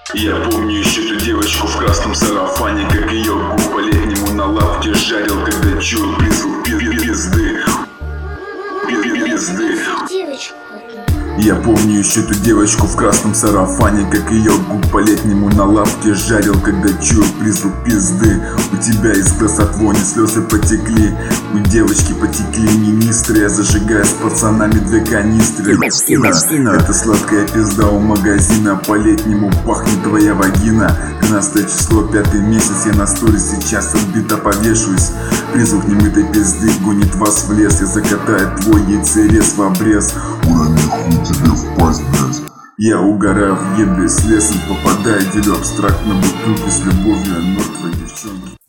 Я помню еще ту девочку в красном сарафане, как ее губ по-летнему на лавке жарил, когда чуял призвук пизды. Я помню еще ту девочку в красном сарафане, как ее губ по-летнему на лавке жарил, когда чуял призвук пизды. У тебя из глаз от вони слезы потекли, у девочки потекли министры. Я зажигаю с пацанами 2 канистры. Это сладкая пизда у магазина, по-летнему пахнет твоя вагина. 12 число, 5-й месяц, я на стуле сейчас отбито повешусь. Призвук немытой пизды гонит вас в лес, я закатаю твой яйцерез в обрез. Урони хуй тебе в пасть, блядь. Я угораю в ебе с лесом, попадаю, делю абстрактно бутылки с любовью от мертвой девчонки.